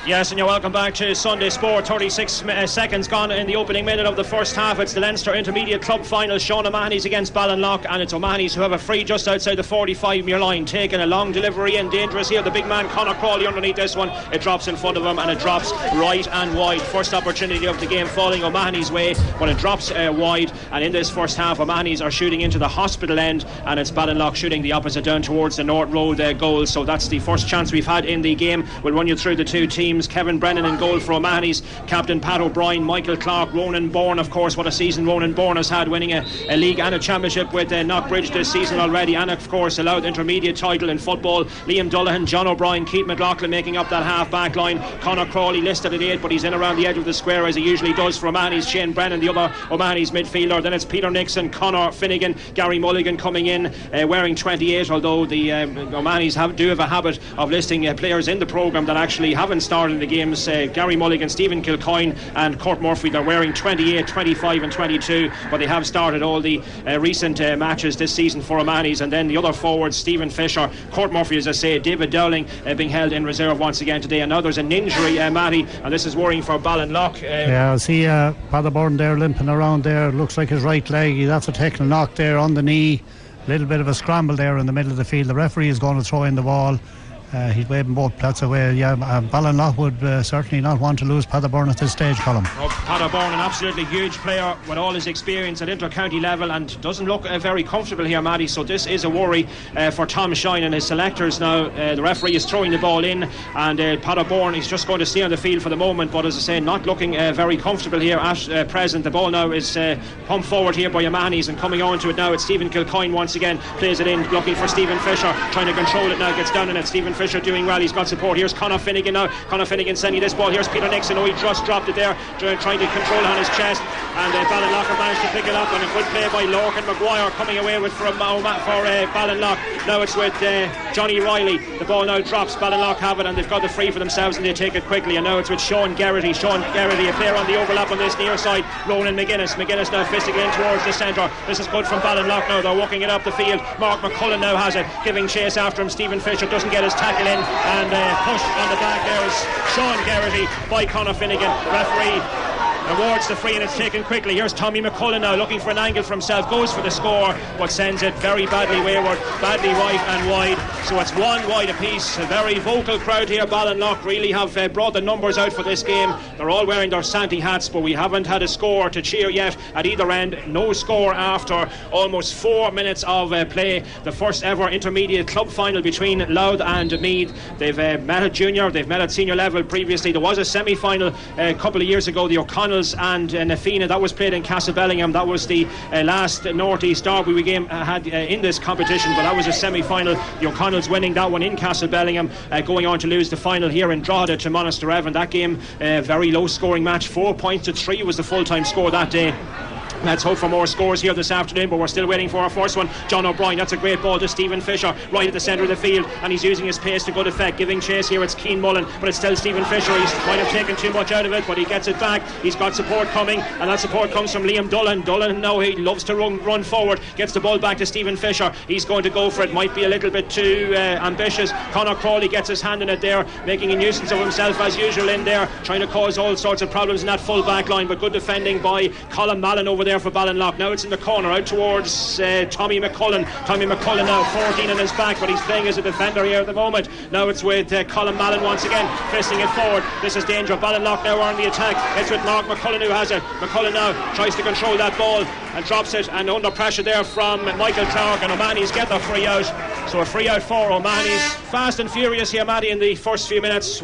Yes, and you're welcome back to Sunday Sport. 36 seconds gone in the opening minute of the first half. It's the Leinster Intermediate Club final. Sean O'Mahony's against Ballinlough, and it's O'Mahony's who have a free just outside the 45-metre line. Taking a long delivery and dangerous here. The big man Conor Crawley underneath this one. It drops in front of him and it drops right and wide. First opportunity of the game falling O'Mahony's way, but it drops wide. And in this first half, O'Mahony's are shooting into the hospital end, and it's Ballinlough shooting the opposite down towards the North Road goal. So that's the first chance we've had in the game. We'll run you through the two teams. Kevin Brennan in goal for O'Mahony's, captain Pat O'Brien, Michael Clark, Ronan Bourne. Of course, what a season Ronan Bourne has had, winning a league and a championship with Knockbridge this season already, and of course a Louth intermediate title in football. Liam Dullahan, John O'Brien, Keith McLaughlin making up that half back line. Conor Crawley listed at 8, but he's in around the edge of the square as he usually does for O'Mahony's. Shane Brennan, the other O'Mahony's midfielder. Then it's Peter Nixon, Conor Finnegan, Gary Mulligan coming in wearing 28, although the O'Mahony's do have a habit of listing players in the programme that actually haven't started in the games. Gary Mulligan, Stephen Kilcoyne and Kurt Murphy, they're wearing 28, 25 and 22, but they have started all the recent matches this season for O'Mahony's. And then the other forwards, Stephen Fisher, Kurt Murphy, as I say, David Dowling being held in reserve once again today. And now there's an injury, Matty, and this is worrying for Ballinlough. Yeah, I see Paderborn there limping around there. Looks like his right leg, he's after taking a knock there on the knee. A little bit of a scramble there in the middle of the field. The referee is going to throw in the ball. He's waving both plats away. Yeah, Ballinlough would certainly not want to lose Paderborn at this stage, Colin. Paderborn, an absolutely huge player with all his experience at inter-county level, and doesn't look very comfortable here, Matty. So this is a worry for Tom Shine and his selectors now. The referee is throwing the ball in, and Paderborn is just going to stay on the field for the moment, but as I say, not looking very comfortable here at present. The ball now is pumped forward here by O'Mahony's, and coming on to it now, it's Stephen Kilcoyne once again, plays it in, looking for Stephen Fisher, trying to control it now, gets down in it. Stephen Fisher doing well, he's got support. Here's Conor Finnegan now. Conor Finnegan sending this ball. Here's Peter Nixon. Oh, he just dropped it there, trying to control on his chest, and Ballinlough managed to pick it up, and a good play by Lorcan Maguire coming away with for Ballinlough. Now it's with Johnny Riley. The ball now drops. Ballinlough have it, and they've got the free for themselves, and they take it quickly. And now it's with Sean Geraghty, a player on the overlap on this near side. Ronan McGuinness now fisting in towards the centre. This is good from Ballinlough now. They're walking it up the field. Mark McCullen now has it, giving chase after him. Stephen Fisher doesn't get his tackle in, and pushed on the back there is Sean Geraghty by Conor Finnegan. Referee awards the free, and it's taken quickly. Here's Tommy McCullen now, looking for an angle for himself, goes for the score, but sends it very badly wayward, badly right and wide. So it's one wide apiece. A very vocal crowd here. Ballinlough really have brought the numbers out for this game. They're all wearing their Santee hats, but we haven't had a score to cheer yet at either end. No score after almost 4 minutes of play. The first ever intermediate club final between Louth and Meath. They've met at junior, they've met at senior level previously. There was a semi-final a couple of years ago, the O'Connell and Nafina, that was played in Castlebellingham. That was the last North East Derby we game had in this competition, but that was a semi-final. The O'Connells winning that one in Castlebellingham, going on to lose the final here in Drogheda to Monasterevin. That game, very low scoring match, 4 points to 3 was the full-time score that day. Let's hope for more scores here this afternoon, but we're still waiting for our first one. John O'Brien, that's a great ball to Stephen Fisher, right at the centre of the field, and he's using his pace to good effect, giving chase here. It's Keane Mullen, but it's still Stephen Fisher. He might have taken too much out of it, but he gets it back. He's got support coming, and that support comes from Liam Dullan. Dullan now, he loves to run forward, gets the ball back to Stephen Fisher. He's going to go for it, might be a little bit too ambitious. Conor Crawley gets his hand in it there, making a nuisance of himself as usual in there, trying to cause all sorts of problems in that full back line, but good defending by Colin Mallon over there for Ballinlough. Now it's in the corner out towards Tommy McCullen. Tommy McCullen now 14 in his back, but he's playing as a defender here at the moment. Now it's with Colin Mallon once again, fisting it forward. This is danger. Ballinlough now on the attack. It's with Mark McCullen who has it. McCullen now tries to control that ball and drops it, and under pressure there from Michael Clark, and O'Mahony's get the free out. So a free out for O'Mahony's. Fast and furious here, Matty, in the first few minutes.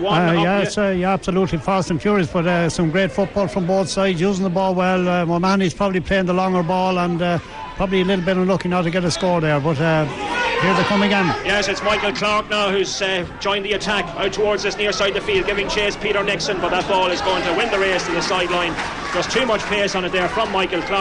Absolutely fast and furious, but some great football from both sides, using the ball well. O'Mahony's probably playing the longer ball, and probably a little bit unlucky now to get a score there, but here they come again. Yes, it's Michael Clark now who's joined the attack out towards this near side of the field, giving chase Peter Nixon, but that ball is going to win the race to the sideline. There's too much pace on it there from Michael Clark.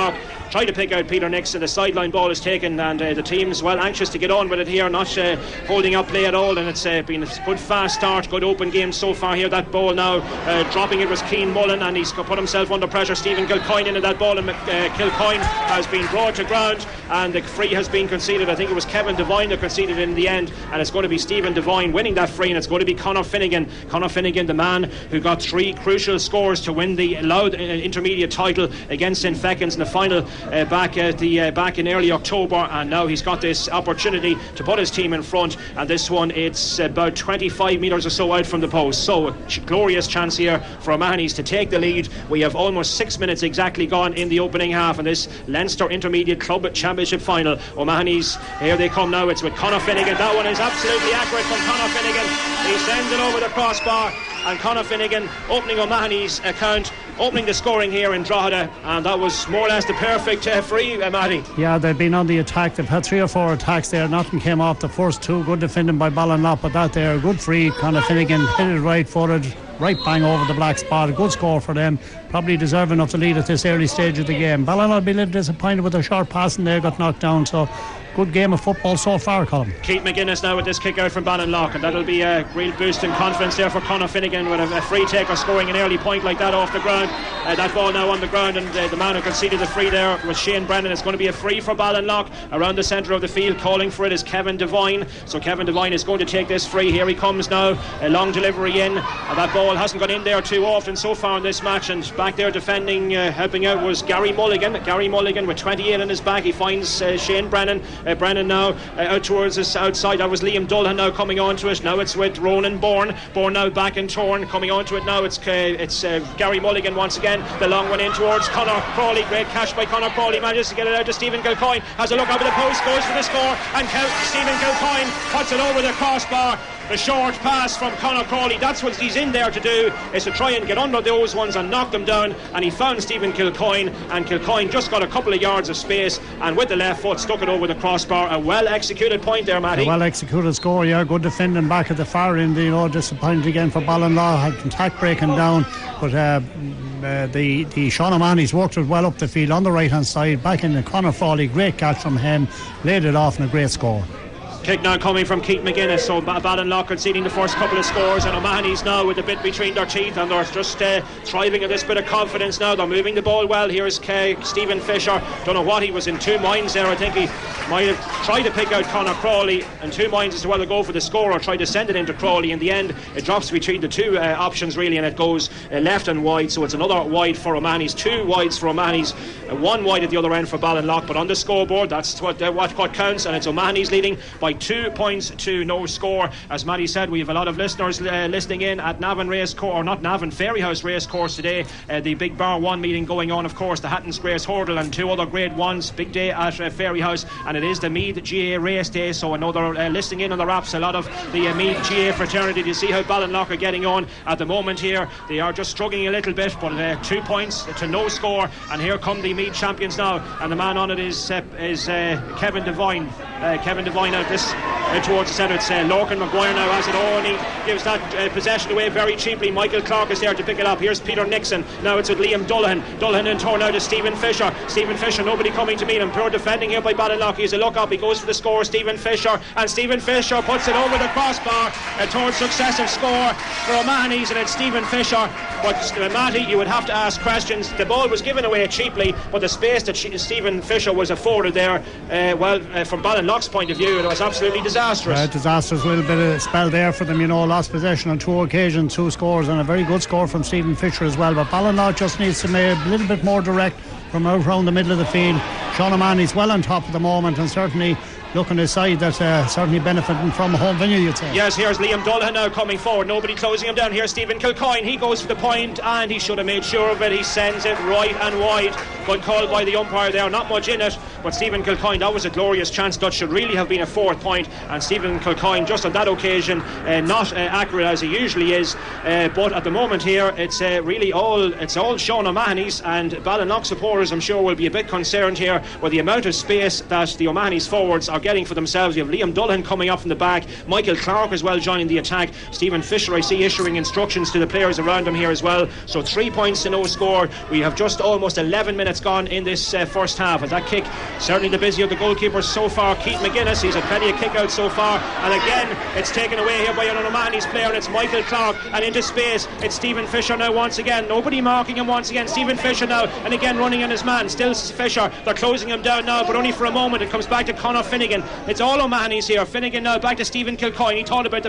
try to pick out Peter Nixon. The sideline ball is taken, and the team's well anxious to get on with it here, not holding up play at all, and it's been a good fast start, good open game so far here. That ball now dropping it was Cian Mullen, and he's put himself under pressure. Stephen Kilcoyne into that ball, and Kilcoyne has been brought to ground, and the free has been conceded. I think it was Kevin Devine that conceded in the end, and it's going to be Stephen Devine winning that free, and it's going to be Conor Finnegan, the man who got 3 crucial scores to win the Louth intermediate title against St Fecans in the final back in early October, and now he's got this opportunity to put his team in front, and this one, it's about 25 metres or so out from the post, so a glorious chance here for O'Mahony's to take the lead. We have almost 6 minutes exactly gone in the opening half in this Leinster Intermediate Club Championship final. O'Mahony's, here they come now. It's with Conor Finnegan. That one is absolutely accurate from Conor Finnegan. He sends it over the crossbar, and Conor Finnegan opening O'Mahony's account, opening the scoring here in Drogheda, and that was more or less the perfect free, Matty. Yeah, they've been on the attack. They've had 3 or 4 attacks there. Nothing came off the first 2. Good defending by Ballinlough, but that there, good free. Conor Finnegan hit it right footed, right bang over the black spot. A good score for them. Probably deserving of the lead at this early stage of the game. Ballinlough will be a little disappointed with their short passing there, got knocked down, so good game of football so far, Colin. Keith McGuinness now with this kick out from Ballinlough, and that'll be a real boost in confidence there for Conor Finnegan with a free taker scoring an early point like that off the ground. That ball now on the ground, and the man who conceded the free there was Shane Brennan. It's going to be a free for Ballinlough. Around the centre of the field, calling for it is Kevin Devine. So Kevin Devine is going to take this free. Here he comes now, a long delivery in, and that ball hasn't gone in there too often so far in this match, and back there defending, helping out was Gary Mulligan with 28 on his back. He finds Shane Brennan. Brennan now out towards us outside. That was Liam Dullahan now coming onto it. Now it's with Ronan Bourne now back in turn, coming onto it now. It's Gary Mulligan once again. The long one in towards Conor Crawley. Great catch by Conor Crawley. Manages to get it out to Stephen Kilcoyne. Has a look over the post, goes for the score, and Stephen Kilcoyne puts it over the crossbar. The short pass from Conor Crawley, that's what he's in there to do, is to try and get under those ones and knock them down, and he found Stephen Kilcoyne, and Kilcoyne just got a couple of yards of space, and with the left foot stuck it over the crossbar. A well executed point there, Matty. A well executed score, yeah. Good defending back at the far end, disappointed again for Ballinlough. Had contact breaking down, but the Sean O'Mahony's worked it well up the field on the right hand side, back in the Conor Crawley. Great catch from him, laid it off, and a great score. Kick now coming from Keith McGuinness, so Ballinlough conceding the first couple of scores, and O'Mahony's now with a bit between their teeth, and they're just thriving in this bit of confidence now. They're moving the ball well. Here's Stephen Fisher. Don't know what he was in 2 minds there. I think he might have tried to pick out Conor Crawley in 2 minds as to whether to go for the score or try to send it into Crawley. In the end, it drops between the 2 options really, and it goes left and wide, so it's another wide for O'Mahony's. 2 wides for O'Mahony's, 1 wide at the other end for Ballinlough, but on the scoreboard that's what counts, and it's O'Mahony's leading by 2 points to no score. As Matty said, we have a lot of listeners listening in at Navan Racecourse, or not Navan, Fairyhouse Racecourse today. The big Bar 1 meeting going on, of course, the Hatton's Grace Hurdle and 2 other Grade 1s. Big day at Fairyhouse, and it is the Meath GA race day, so I know they're listening in on the wraps, a lot of the Meath GA fraternity, to see how Ballinlough are getting on at the moment here. They are just struggling a little bit, but 2 points to no score, and here come the Meath champions now, and the man on it is Kevin Devine. Kevin Devine out this towards the centre. It's Lorcan Maguire now has it all, and he gives that possession away very cheaply. Michael Clark is there to pick it up. Here's Peter Nixon. Now it's with Liam Dullahan. Dullahan in turn now to Stephen Fisher. Stephen Fisher, nobody coming to meet him. Poor defending here by Ballinlough. He's a look up. He goes for the score. Stephen Fisher, and Stephen Fisher puts it over the crossbar. A third successive score for O'Mahony's, and it's Stephen Fisher. But Matty, you would have to ask questions. The ball was given away cheaply, but the space that Stephen Fisher was afforded there, from Ballinlough's point of view, it was absolutely disastrous. Disastrous. A little bit of spell there for them, lost possession on 2 occasions, 2 scores, and a very good score from Stephen Fisher as well. But Ballinlough just needs to make a little bit more direct from around the middle of the field. Sean O'Mahony's well on top at the moment, and certainly looking at a side that's certainly benefiting from a home venue, you'd say. Yes, here's Liam Dullahan now coming forward, nobody closing him down. Here's Stephen Kilcoyne, he goes for the point, and he should have made sure of it. He sends it right and wide. Good call by the umpire there, not much in it, but Stephen Kilcoyne, that was a glorious chance. That should really have been a 4th point, and Stephen Kilcoyne just on that occasion not accurate as he usually is, but at the moment here it's really all Sean O'Mahony's, and Ballinlough supporters I'm sure will be a bit concerned here with the amount of space that the O'Mahony's forwards are getting for themselves. You have Liam Dullin coming up from the back, Michael Clark as well joining the attack, Stephen Fisher I see issuing instructions to the players around him here as well. So 3 points to no score. We have just almost 11 minutes gone in this first half, and that kick certainly the busy of the goalkeepers so far. Keith McGuinness, he's had plenty of kick outs so far, and again it's taken away here by an O'Mahony's player, and it's Michael Clark, and into space it's Stephen Fisher now once again, nobody marking him once again. Stephen Fisher now, and again running on his man, still Fisher, they're closing him down now, but only for a moment. It comes back to Conor Finnegan. It's all O'Mahony's here. Finnegan now back to Stephen Kilcoyne. He thought about the